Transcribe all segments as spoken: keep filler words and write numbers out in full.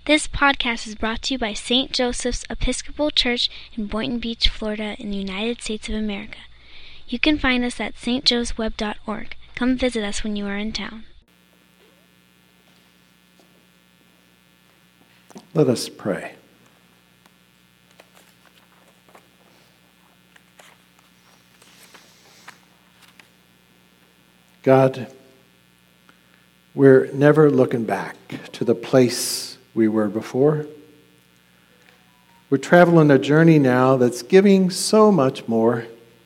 This podcast is brought to you by Saint Joseph's Episcopal Church in Boynton Beach, Florida, in the United States of America. You can find us at s t joes web dot org. Come visit us when you are in town. Let us pray. God, we're never looking back to the place we were before. We're traveling a journey now that's giving so much more.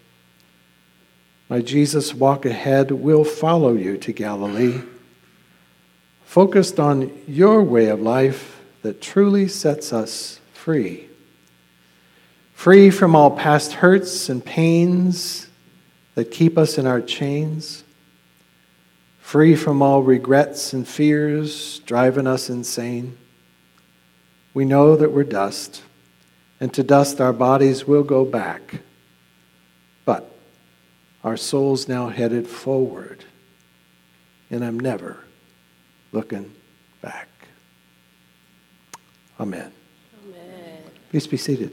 My Jesus, walk ahead. We'll follow you to Galilee, focused on your way of life that truly sets us free. Free from all past hurts and pains that keep us in our chains. Free from all regrets and fears driving us insane. We know that we're dust, and to dust our bodies will go back. But our soul's now headed forward, and I'm never looking back. Amen. Amen. Please be seated.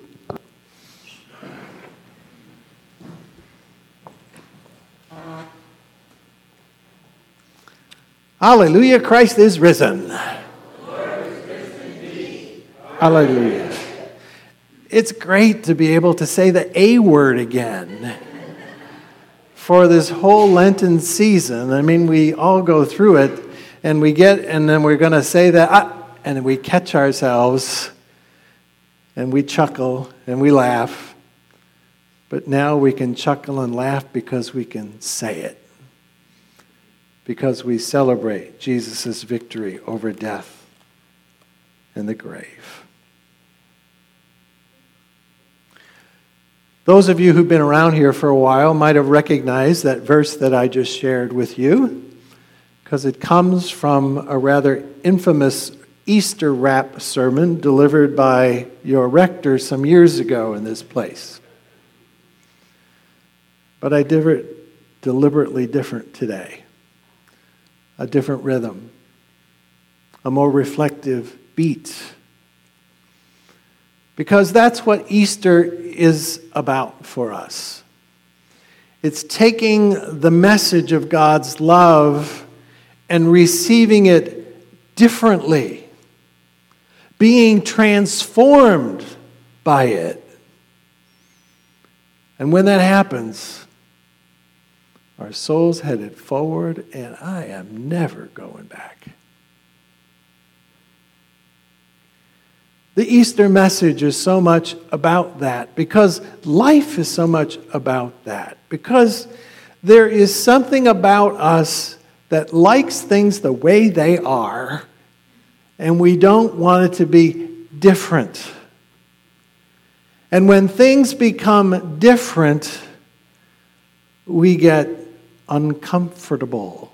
Hallelujah, Christ is risen. Lord is risen indeed. Hallelujah. It's great to be able to say the A word again for this whole Lenten season. I mean, we all go through it, and we get, and then we're going to say that, ah, and we catch ourselves, and we chuckle, and we laugh. But now we can chuckle and laugh because we can say it. Because we celebrate Jesus' victory over death and the grave. Those of you who've been around here for a while might have recognized that verse that I just shared with you, because it comes from a rather infamous Easter wrap sermon delivered by your rector some years ago in this place. But I did it deliberately different today. A different rhythm, a more reflective beat. Because that's what Easter is about for us. It's taking the message of God's love and receiving it differently, being transformed by it. And when that happens, our soul's headed forward, and I am never going back. The Easter message is so much about that, because life is so much about that, because there is something about us that likes things the way they are, and we don't want it to be different. And when things become different, we get uncomfortable.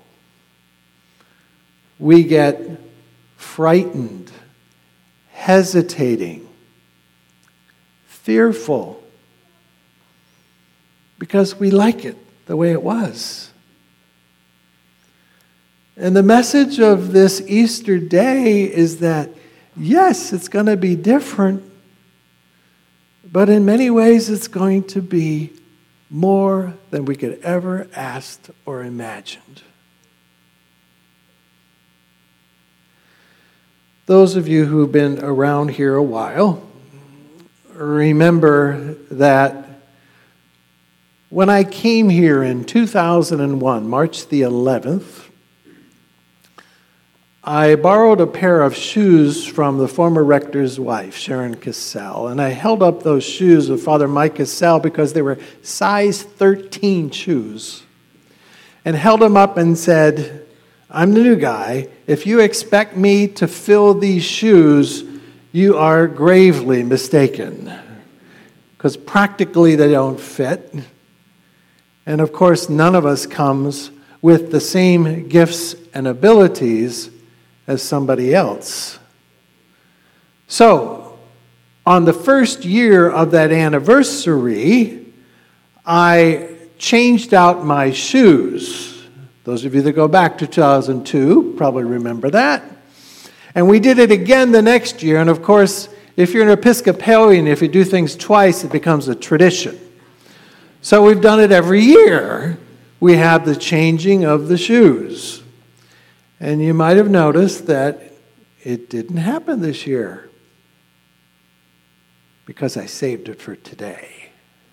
We get frightened, hesitating, fearful, because we like it the way it was. And the message of this Easter day is that, yes, it's going to be different, but in many ways it's going to be more than we could ever asked or imagined. Those of you who've been around here a while remember that when I came here in two thousand one, March the eleventh, I borrowed a pair of shoes from the former rector's wife, Sharon Cassell, and I held up those shoes of Father Mike Cassell because they were size thirteen shoes, and held them up and said, I'm the new guy. If you expect me to fill these shoes, you are gravely mistaken, because practically they don't fit. And of course, none of us comes with the same gifts and abilities as somebody else. So, on the first year of that anniversary, I changed out my shoes. Those of you that go back to two thousand two probably remember that. And we did it again the next year. And of course, if you're an Episcopalian, if you do things twice, it becomes a tradition. So we've done it every year. We have the changing of the shoes. And you might have noticed that it didn't happen this year because I saved it for today.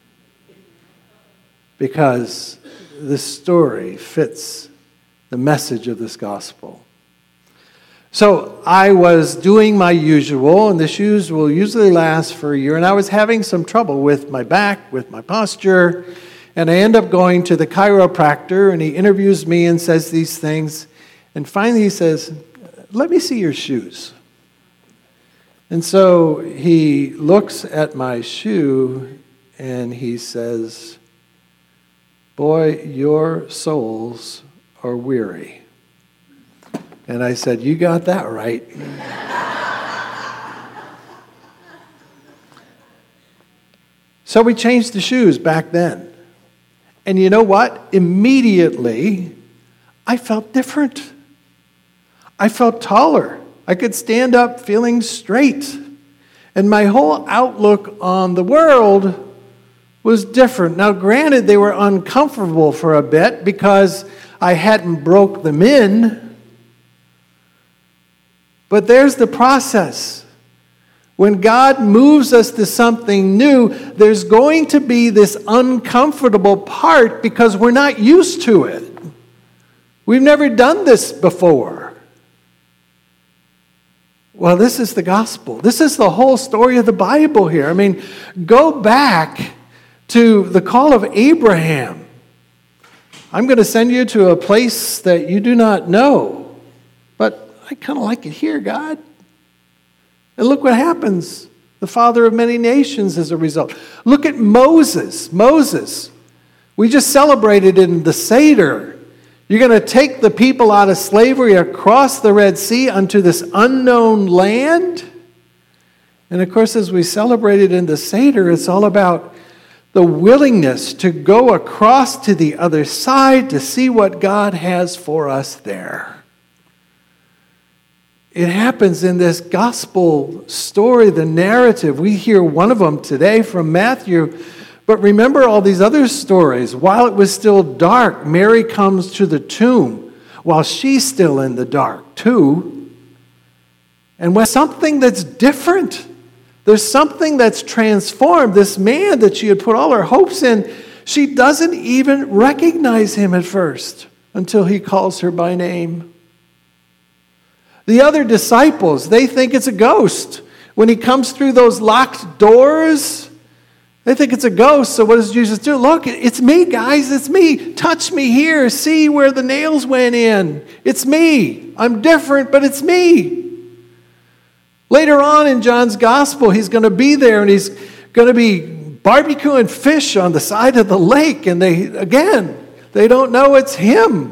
Because this story fits the message of this gospel. So I was doing my usual, and the shoes will usually last for a year, and I was having some trouble with my back, with my posture, and I end up going to the chiropractor, and he interviews me and says these things, and finally he says, "Let me see your shoes." And so he looks at my shoe, and he says, "Boy, your soles are weary." And I said, "You got that right." So we changed the shoes back then. And you know what? Immediately, I felt different. I felt taller. I could stand up feeling straight. And my whole outlook on the world was different. Now, granted, they were uncomfortable for a bit because I hadn't broke them in. But there's the process. When God moves us to something new, there's going to be this uncomfortable part because we're not used to it. We've never done this before. Well, this is the gospel. This is the whole story of the Bible here. I mean, go back to the call of Abraham. I'm going to send you to a place that you do not know, but I kind of like it here, God. And look what happens. The father of many nations as a result. Look at Moses. Moses. We just celebrated in the Seder. You're going to take the people out of slavery across the Red Sea unto this unknown land. And of course, as we celebrated in the Seder, it's all about the willingness to go across to the other side to see what God has for us there. It happens in this gospel story, the narrative. We hear one of them today from Matthew. But remember all these other stories. While it was still dark, Mary comes to the tomb while she's still in the dark too. And when something that's different, there's something that's transformed. This man that she had put all her hopes in, she doesn't even recognize him at first until he calls her by name. The other disciples, they think it's a ghost. When he comes through those locked doors, they think it's a ghost. So what does Jesus do? Look, it's me, guys. It's me. Touch me here. See where the nails went in. It's me. I'm different, but it's me. Later on in John's gospel, he's going to be there and he's going to be barbecuing fish on the side of the lake. And they, again, they don't know it's him.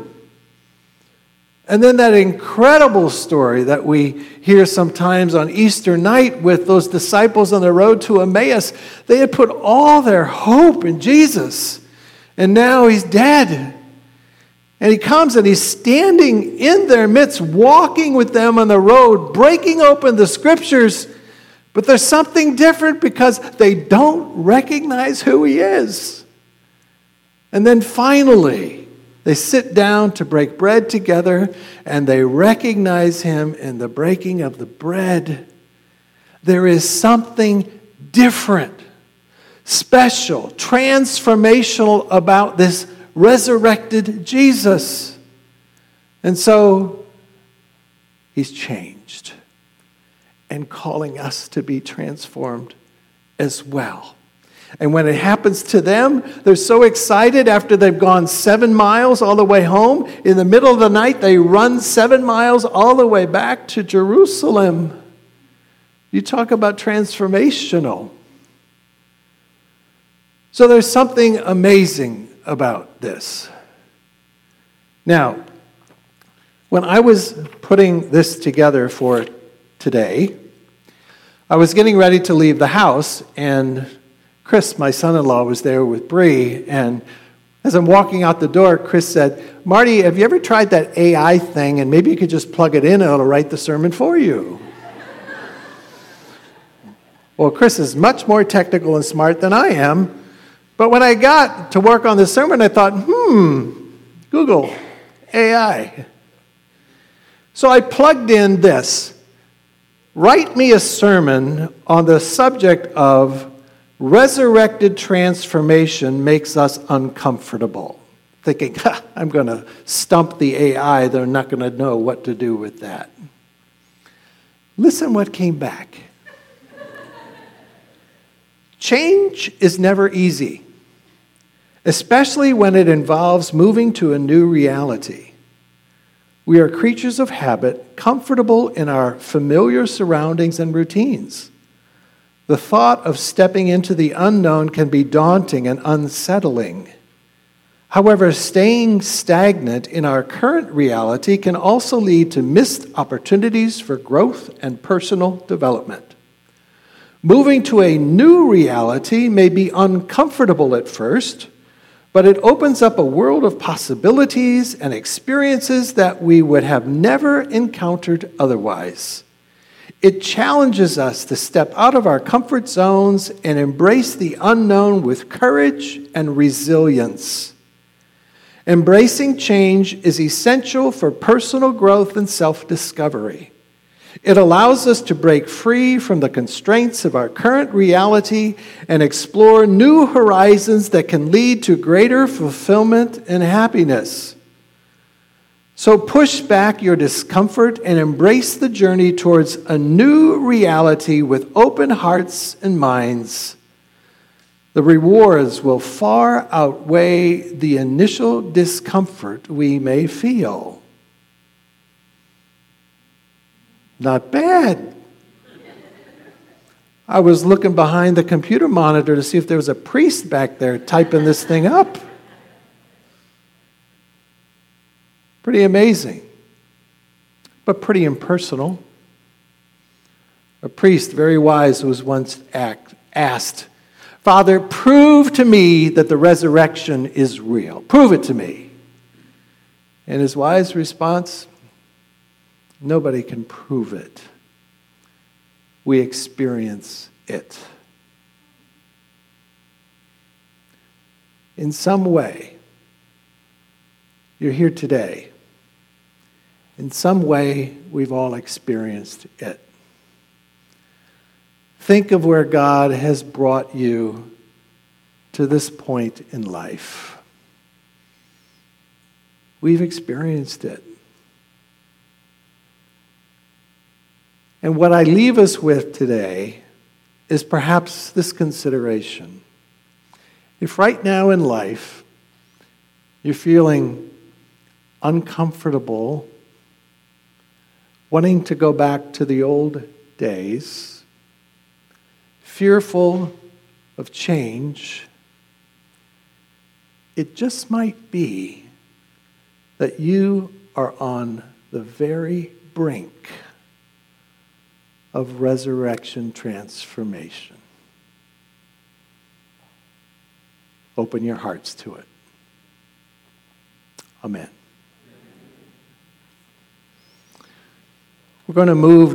And then that incredible story that we hear sometimes on Easter night with those disciples on the road to Emmaus. They had put all their hope in Jesus. And now he's dead. And he comes and he's standing in their midst, walking with them on the road, breaking open the scriptures. But there's something different because they don't recognize who he is. And then finally, they sit down to break bread together, and they recognize him in the breaking of the bread. There is something different, special, transformational about this resurrected Jesus. And so he's changed and calling us to be transformed as well. And when it happens to them, they're so excited after they've gone seven miles all the way home. In the middle of the night, they run seven miles all the way back to Jerusalem. You talk about transformational. So there's something amazing about this. Now, when I was putting this together for today, I was getting ready to leave the house, and Chris, my son-in-law, was there with Bree, and As I'm walking out the door, Chris said, Marty, have you ever tried that A I thing, and maybe you could just plug it in and it'll write the sermon for you? Well, Chris is much more technical and smart than I am, but when I got to work on the sermon, I thought, hmm, Google, A I. So I plugged in this. Write me a sermon on the subject of resurrected transformation makes us uncomfortable. Thinking, ha, I'm going to stump the A I. They're not going to know what to do with that. Listen what came back. Change is never easy, especially when it involves moving to a new reality. We are creatures of habit, comfortable in our familiar surroundings and routines. The thought of stepping into the unknown can be daunting and unsettling. However, staying stagnant in our current reality can also lead to missed opportunities for growth and personal development. Moving to a new reality may be uncomfortable at first, but it opens up a world of possibilities and experiences that we would have never encountered otherwise. It challenges us to step out of our comfort zones and embrace the unknown with courage and resilience. Embracing change is essential for personal growth and self-discovery. It allows us to break free from the constraints of our current reality and explore new horizons that can lead to greater fulfillment and happiness. So push back your discomfort and embrace the journey towards a new reality with open hearts and minds. The rewards will far outweigh the initial discomfort we may feel. Not bad. I was looking behind the computer monitor to see if there was a priest back there typing this thing up. Pretty amazing, but pretty impersonal. A priest, very wise, was once asked, Father, prove to me that the resurrection is real. Prove it to me. And his wise response, nobody can prove it. We experience it. In some way, you're here today. In some way, we've all experienced it. Think of where God has brought you to this point in life. We've experienced it. And what I leave us with today is perhaps this consideration. If right now in life you're feeling uncomfortable, wanting to go back to the old days, fearful of change, it just might be that you are on the very brink of resurrection transformation. Open your hearts to it. Amen. We're going to move